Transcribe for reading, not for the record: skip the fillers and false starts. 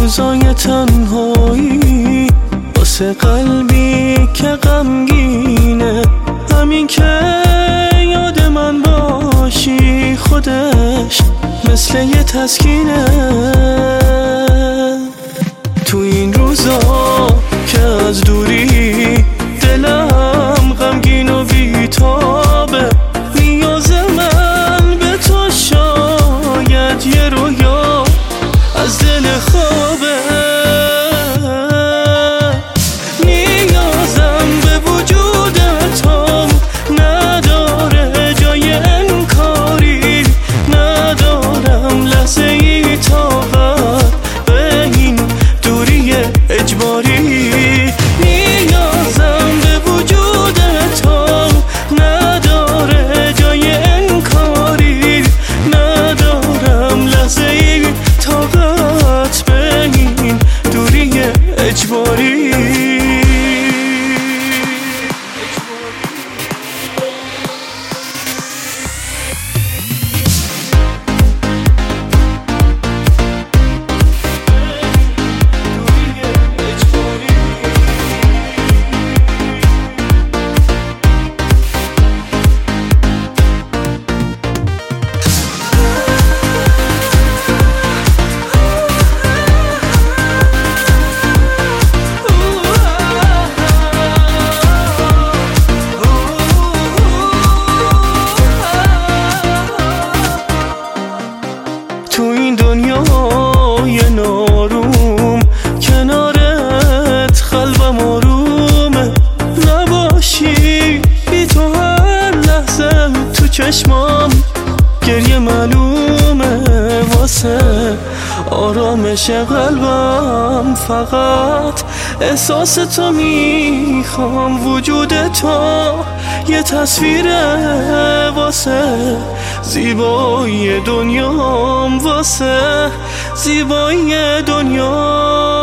روزای تنهایی واسه قلبی که غمگینه، همین که یاد من باشی خودش مثل یه تسکینه. تو این روزا که از دوری دلم غمگین و بی‌تابه، نیاز من به تو شاید یه رویا از دل خوابه. نیازم به وجود تو نداره جای انکاری، ندارم لحظه ای طاقت به این دوری اجباری. نیازم به وجود تو نداره جای انکاری، ندارم لحظه ای طاقت به این دوری اجباری. تو این دنیای ناروم کنارت قلبم آرومه، نباشی بی تو هر لحظه تو چشمام گریه معلومه. واسه آرامش قلبم فقط احساس تو میخوام، وجود تو یه تصویره واسه زیبایی دنیام، واسه زیبایی دنیا.